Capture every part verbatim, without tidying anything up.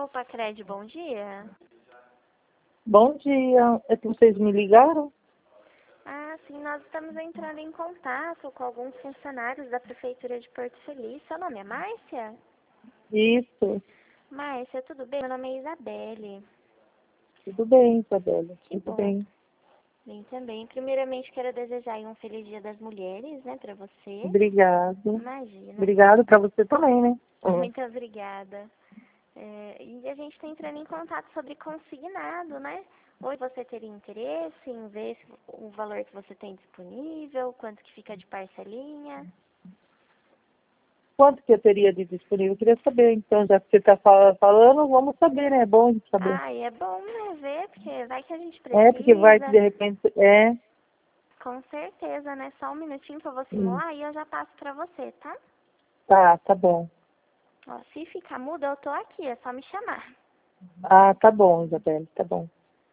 Opa, Cred, bom dia. Bom dia. É que vocês me ligaram? Ah, sim, nós estamos entrando em contato com alguns funcionários da Prefeitura de Porto Feliz. Seu nome é Márcia? Isso. Márcia, tudo bem? Meu nome é Isabelle. Tudo bem, Isabela. Que Tudo bom. bem. Bem também. Primeiramente, quero desejar aí um feliz Dia das Mulheres, né, para você. Obrigado. Imagina. Obrigado para você também, né? Uhum. Muito obrigada. É, e a gente está entrando em contato sobre consignado, né? Hoje você teria interesse em ver se- o valor que você tem disponível, quanto que fica de parcelinha? Quanto que eu teria de disponível? Eu queria saber, então, já que você está falando, vamos saber, né? É bom de saber. Ah, e é bom, né, ver, porque vai que a gente É, porque vai que precisa. de repente. É. Com certeza, né? Só um minutinho que eu vou Hum. simular e eu já passo pra você, tá? Tá, tá bom. Ó, se ficar mudo, eu tô aqui, é só me chamar. Ah, tá bom, Isabela, tá bom.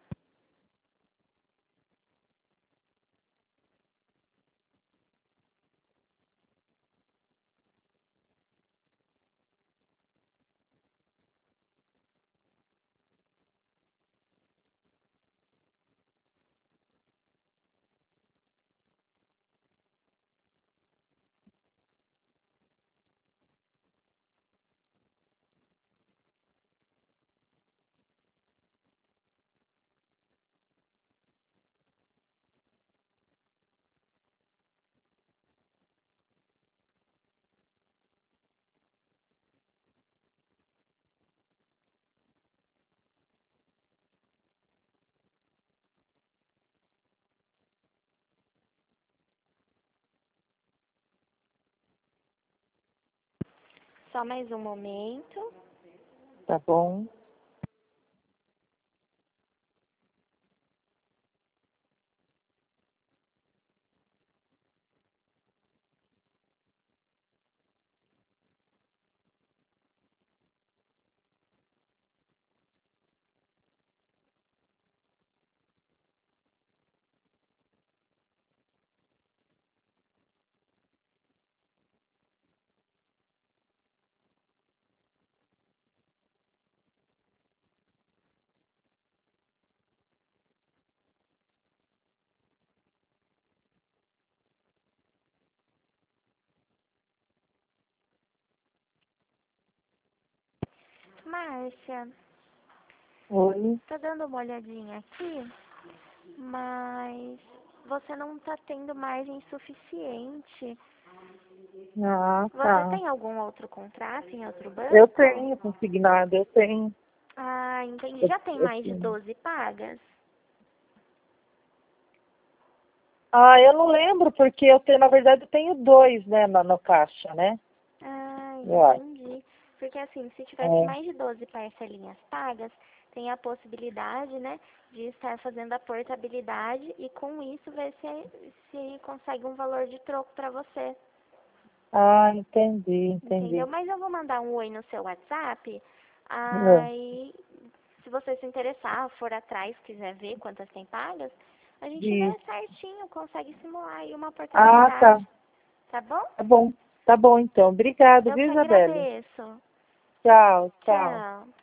Só mais um momento. Tá bom. Márcia, Oi. tô dando uma olhadinha aqui, mas você não tá tendo margem suficiente. Ah, Você tá. tem algum outro contrato em outro Eu banco? tenho consignado, eu tenho. Ah, entendi. Eu, Já tem eu mais de tenho. doze pagas? Ah, eu não lembro, porque eu tenho, na verdade, eu tenho dois, né, no, no caixa, né? Ah, Eu acho. entendi. Porque assim, se tivesse É. mais de doze parcelinhas pagas, tem a possibilidade, né, de estar fazendo a portabilidade e com isso ver se, se consegue um valor de troco para você. Ah, entendi, Entendeu? entendi. Mas eu vou mandar um oi no seu WhatsApp. É. Aí, se você se interessar, for atrás, quiser ver quantas tem pagas, a gente vê Isso. certinho, consegue simular aí uma Ah, tá. portabilidade. Tá bom? Tá bom. Tá bom, então. Obrigado, Eu viu, que Isabelle? agradeço. Tchau, tchau. Tchau.